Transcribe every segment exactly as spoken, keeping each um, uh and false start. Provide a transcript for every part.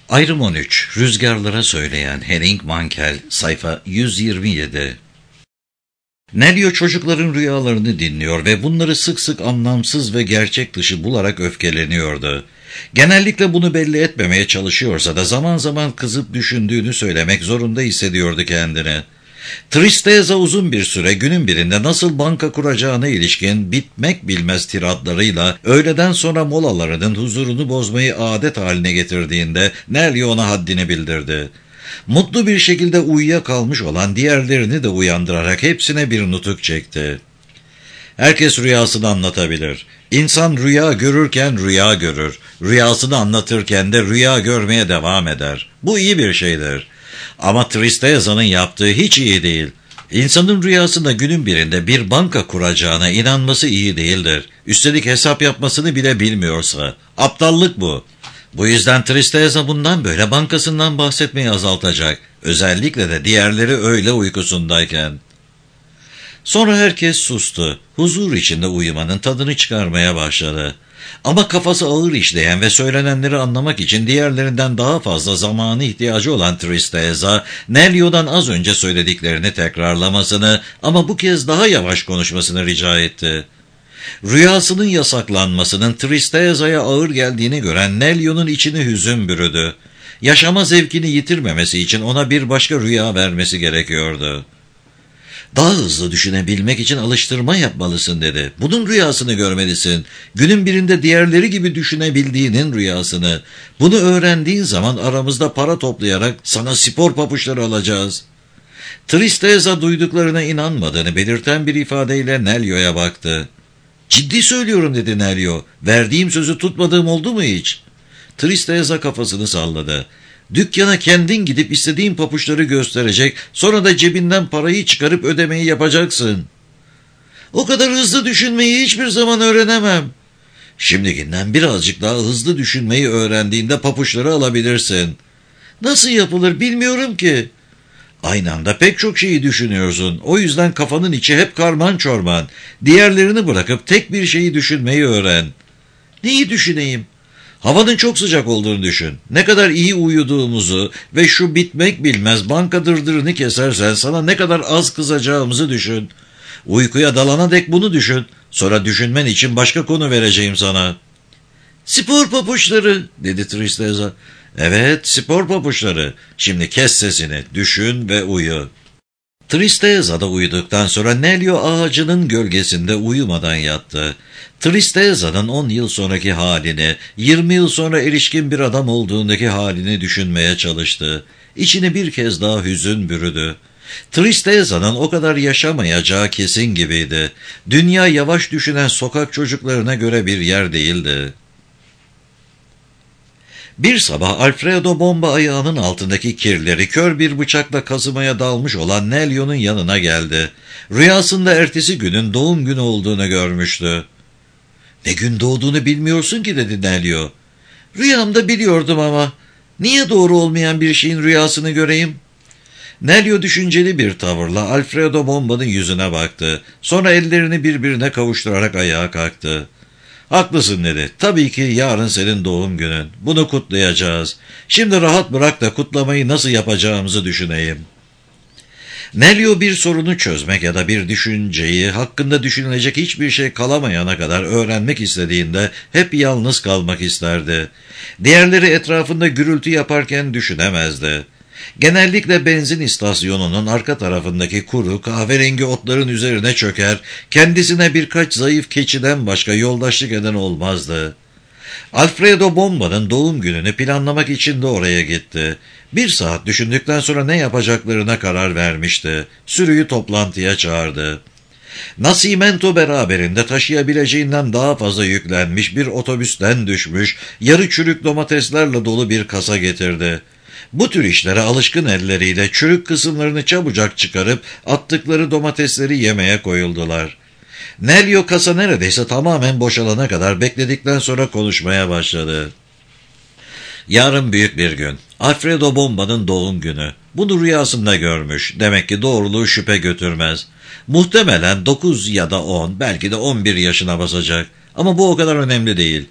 Ayrım on üç. Rüzgarlara söyleyen Henning Mankell, sayfa yüz yirmi yedi. Nelio çocukların rüyalarını dinliyor ve bunları sık sık anlamsız ve gerçek dışı bularak öfkeleniyordu. Genellikle bunu belli etmemeye çalışıyorsa da zaman zaman kızıp düşündüğünü söylemek zorunda hissediyordu kendini. Tristeza uzun bir süre günün birinde nasıl banka kuracağına ilişkin bitmek bilmez tiratlarıyla öğleden sonra molalarının huzurunu bozmayı adet haline getirdiğinde Nelio ona haddini bildirdi. Mutlu bir şekilde uyuyakalmış olan diğerlerini de uyandırarak hepsine bir nutuk çekti. Herkes rüyasını anlatabilir. İnsan rüya görürken rüya görür. Rüyasını anlatırken de rüya görmeye devam eder. Bu iyi bir şeydir. Ama Tristeza'nın yaptığı hiç iyi değil. İnsanın rüyasında günün birinde bir banka kuracağına inanması iyi değildir. Üstelik hesap yapmasını bile bilmiyorsa. Aptallık bu. Bu yüzden Tristeza bundan böyle bankasından bahsetmeyi azaltacak. Özellikle de diğerleri öğle uykusundayken. Sonra herkes sustu. Huzur içinde uyumanın tadını çıkarmaya başladı. Ama kafası ağır işleyen ve söylenenleri anlamak için diğerlerinden daha fazla zamanı ihtiyacı olan Tristeza, Nelio'dan az önce söylediklerini tekrarlamasını ama bu kez daha yavaş konuşmasını rica etti. Rüyasının yasaklanmasının Tristeza'ya ağır geldiğini gören Nelio'nun içini hüzün bürüdü. Yaşama zevkini yitirmemesi için ona bir başka rüya vermesi gerekiyordu. Daha hızlı düşünebilmek için alıştırma yapmalısın dedi. Bunun rüyasını görmelisin. Günün birinde diğerleri gibi düşünebildiğinin rüyasını. Bunu öğrendiğin zaman aramızda para toplayarak sana spor papuçları alacağız. Tristeza duyduklarına inanmadığını belirten bir ifadeyle Nelio'ya baktı. Ciddi söylüyorum dedi Nelio. Verdiğim sözü tutmadığım oldu mu hiç? Tristeza kafasını salladı. Dükkana kendin gidip istediğin papuçları gösterecek, sonra da cebinden parayı çıkarıp ödemeyi yapacaksın. O kadar hızlı düşünmeyi hiçbir zaman öğrenemem. Şimdikinden birazcık daha hızlı düşünmeyi öğrendiğinde papuçları alabilirsin. Nasıl yapılır bilmiyorum ki. Aynı anda pek çok şeyi düşünüyorsun. O yüzden kafanın içi hep karman çorman. Diğerlerini bırakıp tek bir şeyi düşünmeyi öğren. Neyi düşüneyim? Havanın çok sıcak olduğunu düşün. Ne kadar iyi uyuduğumuzu ve şu bitmek bilmez banka dırdırını kesersen sana ne kadar az kızacağımızı düşün. Uykuya dalana dek bunu düşün. Sonra düşünmen için başka konu vereceğim sana. Spor papuçları dedi Tristeza. Evet, spor papuçları. Şimdi kes sesini, düşün ve uyu. Tristeza da uyuduktan sonra Nelio ağacının gölgesinde uyumadan yattı. Tristeza'nın on yıl sonraki halini, yirmi yıl sonra erişkin bir adam olduğundaki halini düşünmeye çalıştı. İçini bir kez daha hüzün bürüdü. Tristeza'nın o kadar yaşamayacağı kesin gibiydi. Dünya yavaş düşünen sokak çocuklarına göre bir yer değildi. Bir sabah Alfredo bomba ayağının altındaki kirleri kör bir bıçakla kazımaya dalmış olan Nelio'nun yanına geldi. Rüyasında ertesi günün doğum günü olduğunu görmüştü. Ne gün doğduğunu bilmiyorsun ki dedi Nelio. Rüyamda biliyordum ama niye doğru olmayan bir şeyin rüyasını göreyim? Nelio düşünceli bir tavırla Alfredo bombanın yüzüne baktı. Sonra ellerini birbirine kavuşturarak ayağa kalktı. Haklısın dedi. Tabii ki yarın senin doğum günün. Bunu kutlayacağız. Şimdi rahat bırak da kutlamayı nasıl yapacağımızı düşüneyim. Nelio bir sorunu çözmek ya da bir düşünceyi hakkında düşünülecek hiçbir şey kalamayana kadar öğrenmek istediğinde hep yalnız kalmak isterdi. Diğerleri etrafında gürültü yaparken düşünemezdi. Genellikle benzin istasyonunun arka tarafındaki kuru kahverengi otların üzerine çöker, kendisine birkaç zayıf keçiden başka yoldaşlık eden olmazdı. Alfredo Bomba'nın doğum gününü planlamak için de oraya gitti. Bir saat düşündükten sonra ne yapacaklarına karar vermişti. Sürüyü toplantıya çağırdı. Nascimento beraberinde taşıyabileceğinden daha fazla yüklenmiş bir otobüsten düşmüş, yarı çürük domateslerle dolu bir kasa getirdi. Bu tür işlere alışkın elleriyle çürük kısımlarını çabucak çıkarıp attıkları domatesleri yemeye koyuldular. Nelio kasa neredeyse tamamen boşalana kadar bekledikten sonra konuşmaya başladı. Yarın büyük bir gün. Alfredo Bomba'nın doğum günü. Bunu rüyasında görmüş. Demek ki doğruluğu şüphe götürmez. Muhtemelen dokuz ya da on, belki de on bir yaşına basacak. Ama bu o kadar önemli değil.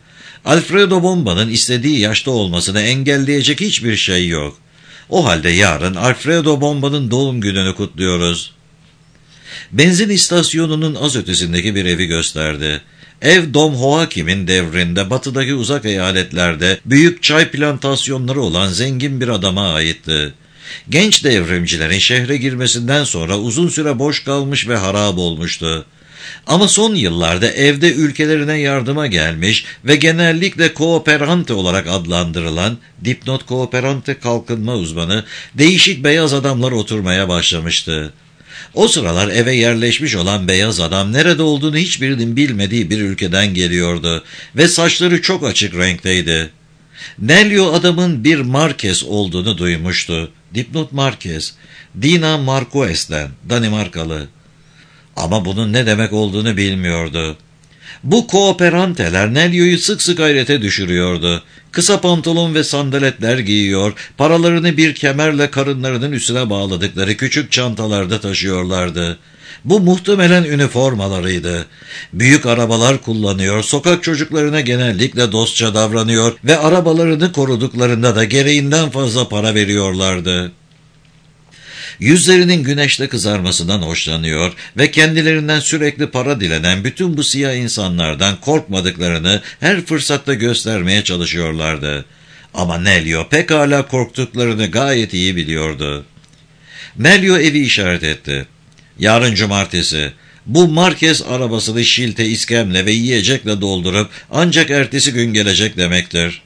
Alfredo Bomba'nın istediği yaşta olmasını engelleyecek hiçbir şey yok. O halde yarın Alfredo Bomba'nın doğum gününü kutluyoruz. Benzin istasyonunun az ötesindeki bir evi gösterdi. Ev Dom Joaquim'in devrinde batıdaki uzak eyaletlerde büyük çay plantasyonları olan zengin bir adama aitti. Genç devrimcilerin şehre girmesinden sonra uzun süre boş kalmış ve harap olmuştu. Ama son yıllarda evde ülkelerine yardıma gelmiş ve genellikle kooperante olarak adlandırılan dipnot kooperante kalkınma uzmanı değişik beyaz adamlar oturmaya başlamıştı. O sıralar eve yerleşmiş olan beyaz adam nerede olduğunu hiçbirinin bilmediği bir ülkeden geliyordu ve saçları çok açık renkteydi. Nelio adamın bir Marquez olduğunu duymuştu. Dipnot Marquez, Dina Marquez'den, Danimarkalı. Ama bunun ne demek olduğunu bilmiyordu. Bu kooperanteler Nelio'yu sık sık hayrete düşürüyordu. Kısa pantolon ve sandaletler giyiyor, paralarını bir kemerle karınlarının üstüne bağladıkları küçük çantalarda taşıyorlardı. Bu muhtemelen üniformalarıydı. Büyük arabalar kullanıyor, sokak çocuklarına genellikle dostça davranıyor ve arabalarını koruduklarında da gereğinden fazla para veriyorlardı. Yüzlerinin güneşte kızarmasından hoşlanıyor ve kendilerinden sürekli para dilenen bütün bu siyah insanlardan korkmadıklarını her fırsatta göstermeye çalışıyorlardı. Ama Nelio pekala korktuklarını gayet iyi biliyordu. Nelio evi işaret etti. Yarın cumartesi. Bu Marquez arabasını şilte, iskemle ve yiyecekle doldurup ancak ertesi gün gelecek demektir.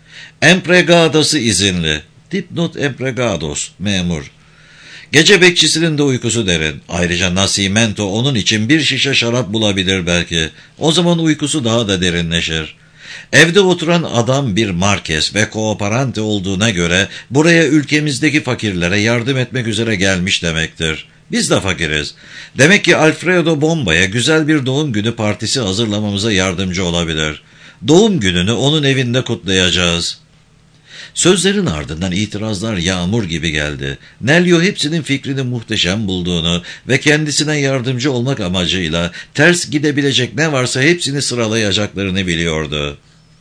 Empregadası izinli. Dipnot empregados, memur. Gece bekçisinin de uykusu derin. Ayrıca Nascimento onun için bir şişe şarap bulabilir belki. O zaman uykusu daha da derinleşir. Evde oturan adam bir Marquez ve kooperante olduğuna göre buraya ülkemizdeki fakirlere yardım etmek üzere gelmiş demektir. Biz de fakiriz. Demek ki Alfredo Bomba'ya güzel bir doğum günü partisi hazırlamamıza yardımcı olabilir. Doğum gününü onun evinde kutlayacağız. Sözlerin ardından itirazlar yağmur gibi geldi. Nelio hepsinin fikrini muhteşem bulduğunu ve kendisine yardımcı olmak amacıyla ters gidebilecek ne varsa hepsini sıralayacaklarını biliyordu.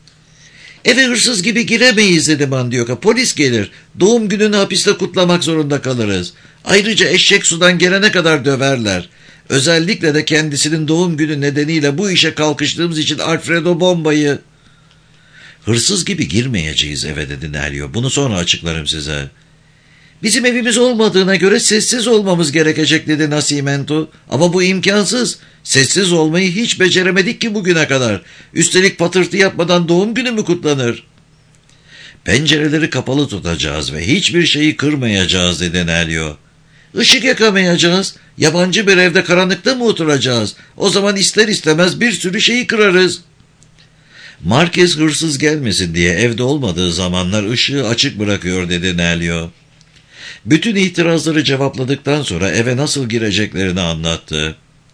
Eve hırsız gibi giremeyiz dedi Mandioka. Polis gelir. Doğum gününü hapiste kutlamak zorunda kalırız. Ayrıca eşek sudan gelene kadar döverler. Özellikle de kendisinin doğum günü nedeniyle bu işe kalkıştığımız için Alfredo Bomba'yı... Hırsız gibi girmeyeceğiz eve dedi Nelio. Bunu sonra açıklarım size. Bizim evimiz olmadığına göre sessiz olmamız gerekecek dedi Nascimento. Ama bu imkansız. Sessiz olmayı hiç beceremedik ki bugüne kadar. Üstelik patırtı yapmadan doğum günü mü kutlanır? Pencereleri kapalı tutacağız ve hiçbir şeyi kırmayacağız dedi Nelio. Işık yakamayacağız. Yabancı bir evde karanlıkta mı oturacağız? O zaman ister istemez bir sürü şeyi kırarız. Marquez hırsız gelmesin diye evde olmadığı zamanlar ışığı açık bırakıyor dedi Nelio. Bütün itirazları cevapladıktan sonra eve nasıl gireceklerini anlattı.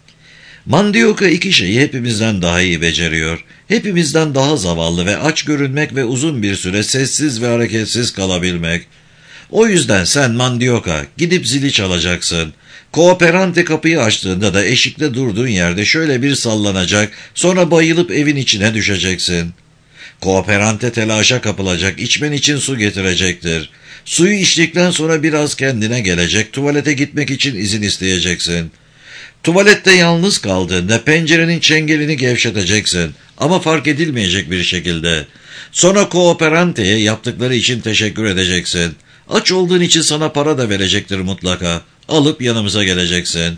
Mandioka iki şeyi hepimizden daha iyi beceriyor. Hepimizden daha zavallı ve aç görünmek ve uzun bir süre sessiz ve hareketsiz kalabilmek. O yüzden sen Mandioka gidip zili çalacaksın. Kooperante kapıyı açtığında da eşikte durduğun yerde şöyle bir sallanacak, sonra bayılıp evin içine düşeceksin. Kooperante telaşa kapılacak, içmen için su getirecektir. Suyu içtikten sonra biraz kendine gelecek, tuvalete gitmek için izin isteyeceksin. Tuvalette yalnız kaldığında pencerenin çengelini gevşeteceksin ama fark edilmeyecek bir şekilde. Sonra kooperanteye yaptıkları için teşekkür edeceksin. Aç olduğun için sana para da verecektir mutlaka. Alıp yanımıza geleceksin.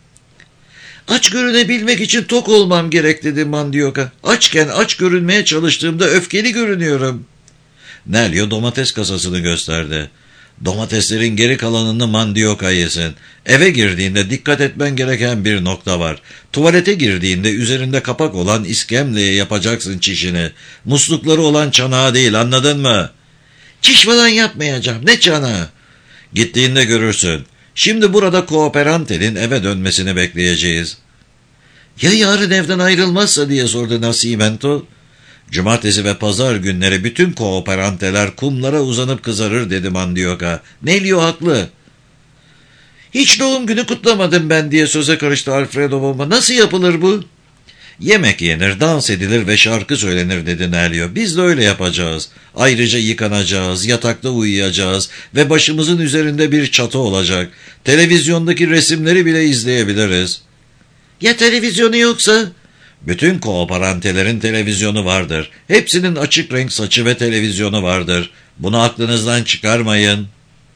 Aç görünebilmek için tok olmam gerek dedi Mandioka. Açken aç görünmeye çalıştığımda öfkeli görünüyorum. Nelio domates kasasını gösterdi. Domateslerin geri kalanını Mandioka yesin. Eve girdiğinde dikkat etmen gereken bir nokta var. Tuvalete girdiğinde üzerinde kapak olan iskemleye yapacaksın çişini. Muslukları olan çanağa değil, anladın mı? Çiş falan yapmayacağım. Ne çanağı? Gittiğinde görürsün. Şimdi burada kooperantenin eve dönmesini bekleyeceğiz. Ya yarın evden ayrılmazsa diye sordu Nascimento. Cumartesi ve pazar günleri bütün kooperanteler kumlara uzanıp kızarır dedi Mandioka. Nelio haklı. Hiç doğum günü kutlamadım ben diye söze karıştı Alfredo Bomba. Nasıl yapılır bu? Yemek yenir, dans edilir ve şarkı söylenir dedi Nelio. Biz de öyle yapacağız. Ayrıca yıkanacağız, yatakta uyuyacağız ve başımızın üzerinde bir çatı olacak. Televizyondaki resimleri bile izleyebiliriz. Ya televizyonu yoksa? Bütün kooperantelerin televizyonu vardır. Hepsinin açık renk saçı ve televizyonu vardır. Bunu aklınızdan çıkarmayın.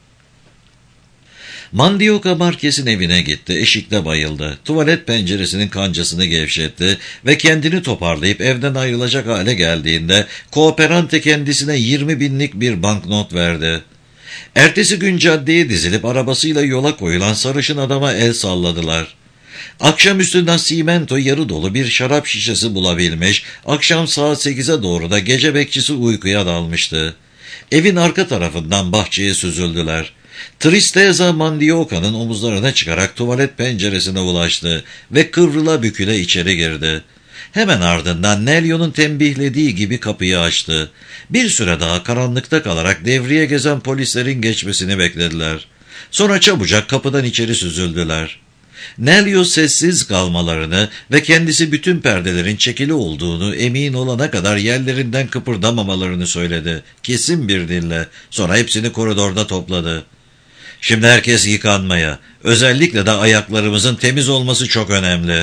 Mandioka Marquez'in evine gitti. Eşikte bayıldı. Tuvalet penceresinin kancasını gevşetti ve kendini toparlayıp evden ayrılacak hale geldiğinde kooperante kendisine yirmi binlik bir banknot verdi. Ertesi gün caddeye dizilip arabasıyla yola koyulan sarışın adama el salladılar. Akşamüstü Nascimento yarı dolu bir şarap şişesi bulabilmiş, akşam saat sekize doğru da gece bekçisi uykuya dalmıştı. Evin arka tarafından bahçeye süzüldüler. Tristeza Mandioca'nın omuzlarına çıkarak tuvalet penceresine ulaştı ve kıvrıla büküle içeri girdi. Hemen ardından Nelio'nun tembihlediği gibi kapıyı açtı. Bir süre daha karanlıkta kalarak devriye gezen polislerin geçmesini beklediler. Sonra çabucak kapıdan içeri süzüldüler. Nelio sessiz kalmalarını ve kendisi bütün perdelerin çekili olduğunu emin olana kadar yerlerinden kıpırdamamalarını söyledi. Kesin bir dille. Sonra hepsini koridorda topladı. Şimdi herkes yıkanmaya, özellikle de ayaklarımızın temiz olması çok önemli.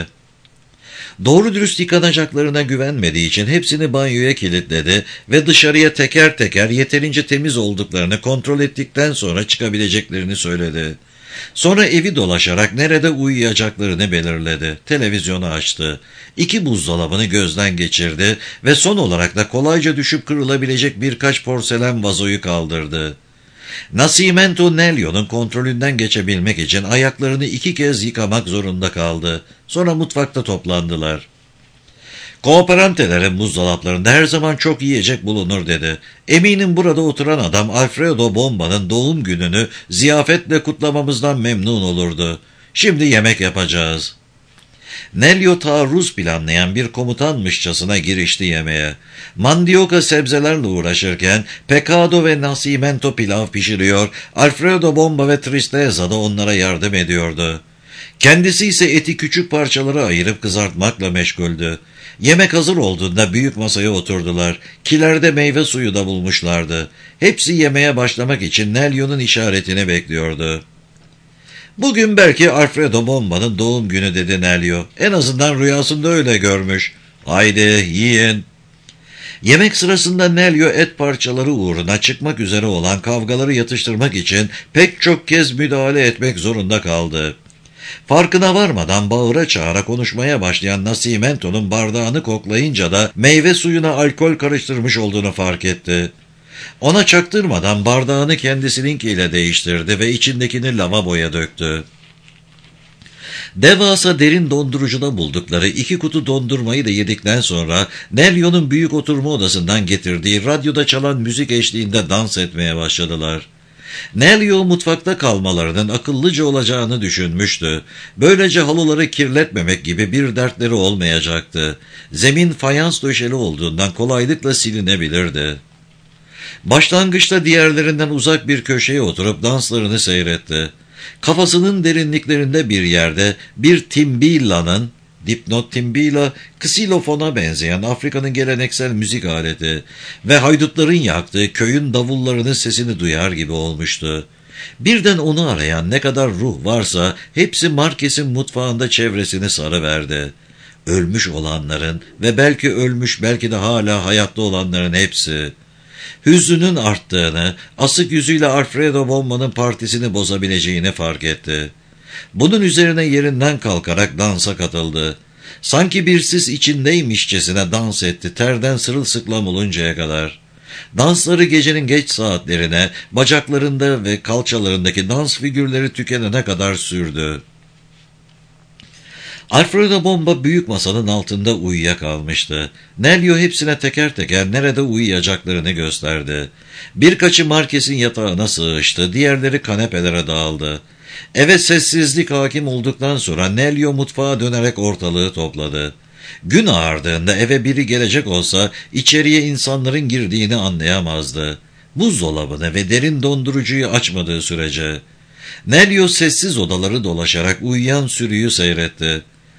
Doğru dürüst yıkanacaklarına güvenmediği için hepsini banyoya kilitledi ve dışarıya teker teker yeterince temiz olduklarını kontrol ettikten sonra çıkabileceklerini söyledi. Sonra evi dolaşarak nerede uyuyacaklarını belirledi. Televizyonu açtı. İki buzdolabını gözden geçirdi ve son olarak da kolayca düşüp kırılabilecek birkaç porselen vazoyu kaldırdı. Nascimento Nelio'nun kontrolünden geçebilmek için ayaklarını iki kez yıkamak zorunda kaldı. Sonra mutfakta toplandılar. Kooperantelerin buzdolaplarında her zaman çok yiyecek bulunur dedi. Eminim burada oturan adam Alfredo Bomba'nın doğum gününü ziyafetle kutlamamızdan memnun olurdu. Şimdi yemek yapacağız. Nelio taarruz planlayan bir komutanmışçasına girişti yemeğe. Mandioka sebzelerle uğraşırken Pecado ve Nascimento pilav pişiriyor, Alfredo Bomba ve Tristeza da onlara yardım ediyordu. Kendisi ise eti küçük parçalara ayırıp kızartmakla meşguldü. Yemek hazır olduğunda büyük masaya oturdular. Kilerde meyve suyu da bulmuşlardı. Hepsi yemeğe başlamak için Nelio'nun işaretini bekliyordu. Bugün belki Alfredo Bomba'nın doğum günü dedi Nelio. En azından rüyasında öyle görmüş. Haydi yiyin. Yemek sırasında Nelio et parçaları uğruna çıkmak üzere olan kavgaları yatıştırmak için pek çok kez müdahale etmek zorunda kaldı. Farkına varmadan bağıra çağıra konuşmaya başlayan Nascimento'nun bardağını koklayınca da meyve suyuna alkol karıştırmış olduğunu fark etti. Ona çaktırmadan bardağını kendisininkiyle değiştirdi ve içindekini lavaboya döktü. Devasa derin dondurucuda buldukları iki kutu dondurmayı da yedikten sonra Nelio'nun büyük oturma odasından getirdiği radyoda çalan müzik eşliğinde dans etmeye başladılar. Nelio mutfakta kalmalarının akıllıca olacağını düşünmüştü. Böylece halıları kirletmemek gibi bir dertleri olmayacaktı. Zemin fayans döşeli olduğundan kolaylıkla silinebilirdi. Başlangıçta diğerlerinden uzak bir köşeye oturup danslarını seyretti. Kafasının derinliklerinde bir yerde bir timbilla'nın, dipnot timbilla, ksilofona benzeyen Afrika'nın geleneksel müzik aleti ve haydutların yaktığı köyün davullarının sesini duyar gibi olmuştu. Birden onu arayan ne kadar ruh varsa hepsi Marquez'in mutfağında çevresini sarıverdi. Ölmüş olanların ve belki ölmüş belki de hala hayatta olanların hepsi. Hüznünün arttığını, asık yüzüyle Alfredo Bomba'nın partisini bozabileceğini fark etti. Bunun üzerine yerinden kalkarak dansa katıldı. Sanki bir sis içindeymişçesine dans etti, terden sırılsıklam oluncaya kadar. Dansları gecenin geç saatlerine, bacaklarında ve kalçalarındaki dans figürleri tükenene kadar sürdü. Alfredo Bomba büyük masanın altında uyuyakalmıştı. Nelio hepsine teker teker nerede uyuyacaklarını gösterdi. Birkaçı Marquez'in yatağına sığıştı, diğerleri kanepelere dağıldı. Eve sessizlik hakim olduktan sonra Nelio mutfağa dönerek ortalığı topladı. Gün ağardığında eve biri gelecek olsa içeriye insanların girdiğini anlayamazdı. Buzdolabını ve derin dondurucuyu açmadığı sürece. Nelio sessiz odaları dolaşarak uyuyan sürüyü seyretti.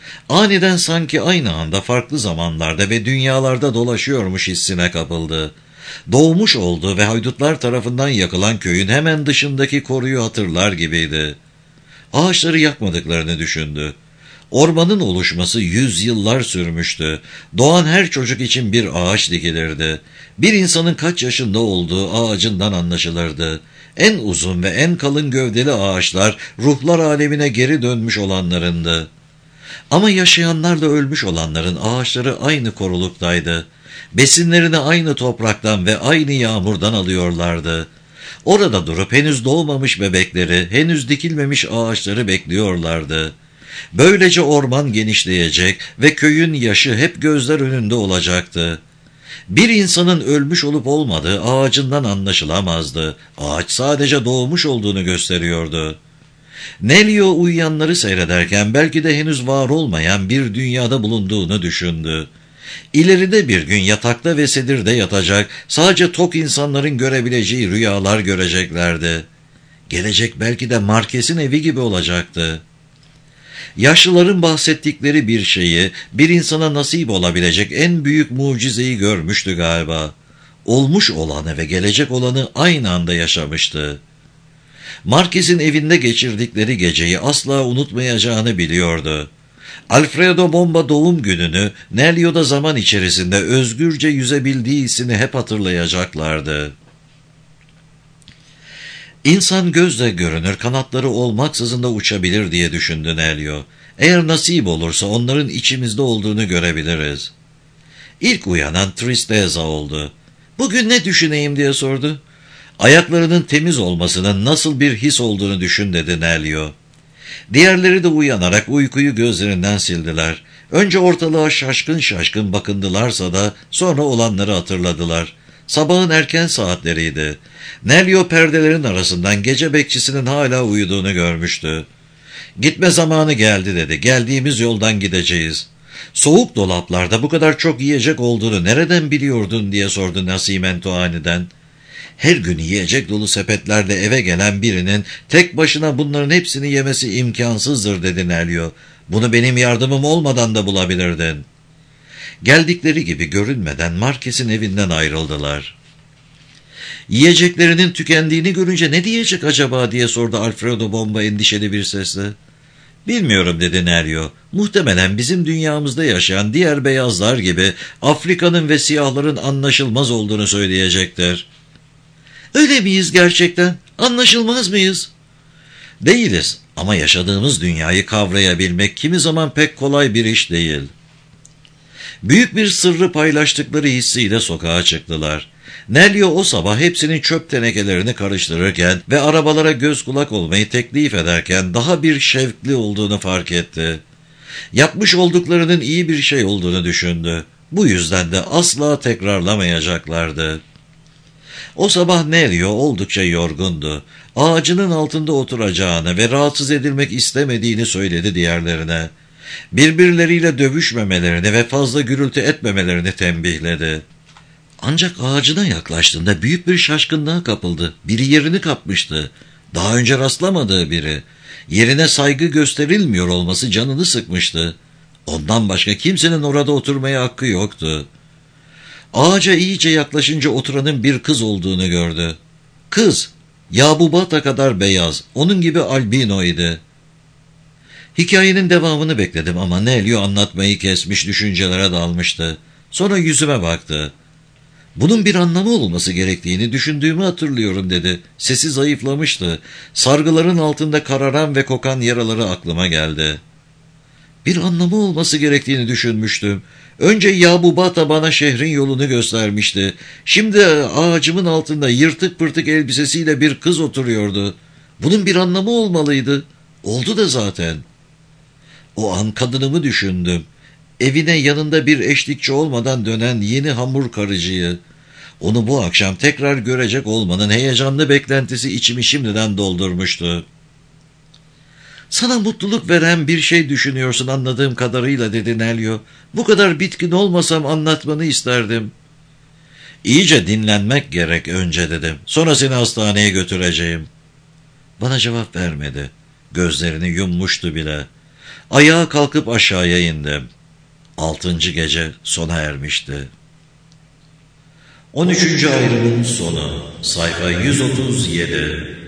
Aniden sanki aynı anda farklı zamanlarda ve dünyalarda dolaşıyormuş hissine kapıldı. Doğmuş olduğu ve haydutlar tarafından yakılan köyün hemen dışındaki koruyu hatırlar gibiydi. Ağaçları yakmadıklarını düşündü. Ormanın oluşması yüzyıllar sürmüştü. Doğan her çocuk için bir ağaç dikilirdi. Bir insanın kaç yaşında olduğu ağacından anlaşılırdı. En uzun ve en kalın gövdeli ağaçlar ruhlar alemine geri dönmüş olanlarındı. Ama yaşayanlarla ölmüş olanların ağaçları aynı koruluktaydı. Besinlerini aynı topraktan ve aynı yağmurdan alıyorlardı. Orada durup henüz doğmamış bebekleri, henüz dikilmemiş ağaçları bekliyorlardı. Böylece orman genişleyecek ve köyün yaşı hep gözler önünde olacaktı. Bir insanın ölmüş olup olmadığı ağacından anlaşılamazdı. Ağaç sadece doğmuş olduğunu gösteriyordu. Nelio uyuyanları seyrederken belki de henüz var olmayan bir dünyada bulunduğunu düşündü. İleride bir gün yatakta ve sedirde yatacak, sadece tok insanların görebileceği rüyalar göreceklerdi. Gelecek belki de Marques'in evi gibi olacaktı. Yaşlıların bahsettikleri bir şeyi, bir insana nasip olabilecek en büyük mucizeyi görmüştü galiba. Olmuş olanı ve gelecek olanı aynı anda yaşamıştı. Marques'in evinde geçirdikleri geceyi asla unutmayacağını biliyordu. Alfredo Bomba doğum gününü, Nelio'da zaman içerisinde özgürce yüzebildiği hissini hep hatırlayacaklardı. İnsan gözle görünür, kanatları olmaksızın da uçabilir diye düşündü Nelio. Eğer nasip olursa onların içimizde olduğunu görebiliriz. İlk uyanan Tristeza oldu. Bugün ne düşüneyim diye sordu. Ayaklarının temiz olmasının nasıl bir his olduğunu düşün dedi Nelio. Diğerleri de uyanarak uykuyu gözlerinden sildiler. Önce ortalığa şaşkın şaşkın bakındılarsa da sonra olanları hatırladılar. Sabahın erken saatleriydi. Nelio perdelerin arasından gece bekçisinin hala uyuduğunu görmüştü. Gitme zamanı geldi dedi. Geldiğimiz yoldan gideceğiz. Soğuk dolaplarda bu kadar çok yiyecek olduğunu nereden biliyordun diye sordu Nascimento aniden. Her gün yiyecek dolu sepetlerle eve gelen birinin tek başına bunların hepsini yemesi imkansızdır dedi Nelio. Bunu benim yardımım olmadan da bulabilirdin. Geldikleri gibi görünmeden Marques'in evinden ayrıldılar. Yiyeceklerinin tükendiğini görünce ne diyecek acaba diye sordu Alfredo Bomba endişeli bir sesle. Bilmiyorum dedi Nelio. Muhtemelen bizim dünyamızda yaşayan diğer beyazlar gibi Afrika'nın ve siyahların anlaşılmaz olduğunu söyleyecektir. Öyle miyiz gerçekten? Anlaşılmaz mıyız? Değiliz ama yaşadığımız dünyayı kavrayabilmek kimi zaman pek kolay bir iş değil. Büyük bir sırrı paylaştıkları hissiyle sokağa çıktılar. Nelio o sabah hepsinin çöp tenekelerini karıştırırken ve arabalara göz kulak olmayı teklif ederken daha bir şevkli olduğunu fark etti. Yapmış olduklarının iyi bir şey olduğunu düşündü. Bu yüzden de asla tekrarlamayacaklardı. O sabah Nelio oldukça yorgundu. Ağacının altında oturacağını ve rahatsız edilmek istemediğini söyledi diğerlerine. Birbirleriyle dövüşmemelerini ve fazla gürültü etmemelerini tembihledi. Ancak ağacına yaklaştığında büyük bir şaşkınlığa kapıldı. Biri yerini kapmıştı. Daha önce rastlamadığı biri. Yerine saygı gösterilmiyor olması canını sıkmıştı. Ondan başka kimsenin orada oturmaya hakkı yoktu. Ağaca iyice yaklaşınca oturanın bir kız olduğunu gördü. Kız, Yabubata kadar beyaz, onun gibi albinoydu. Hikayenin devamını bekledim ama Nelio anlatmayı kesmiş, düşüncelere dalmıştı. Sonra yüzüme baktı. Bunun bir anlamı olması gerektiğini düşündüğümü hatırlıyorum dedi. Sesi zayıflamıştı. Sargıların altında kararan ve kokan yaraları aklıma geldi. Bir anlamı olması gerektiğini düşünmüştüm. Önce Yabubata bana şehrin yolunu göstermişti. Şimdi ağacımın altında yırtık pırtık elbisesiyle bir kız oturuyordu. Bunun bir anlamı olmalıydı. Oldu da zaten. O an kadınımı düşündüm. Evine yanında bir eşlikçi olmadan dönen yeni hamur karıcıyı. Onu bu akşam tekrar görecek olmanın heyecanlı beklentisi içimi şimdiden doldurmuştu. Sana mutluluk veren bir şey düşünüyorsun anladığım kadarıyla dedi Nelio. Bu kadar bitkin olmasam anlatmanı isterdim. İyice dinlenmek gerek önce dedim. Sonra seni hastaneye götüreceğim. Bana cevap vermedi. Gözlerini yummuştu bile. Ayağa kalkıp aşağıya indi. Altıncı gece sona ermişti. On üçüncü ayrımın sonu. Sayfa yüz otuz yedi.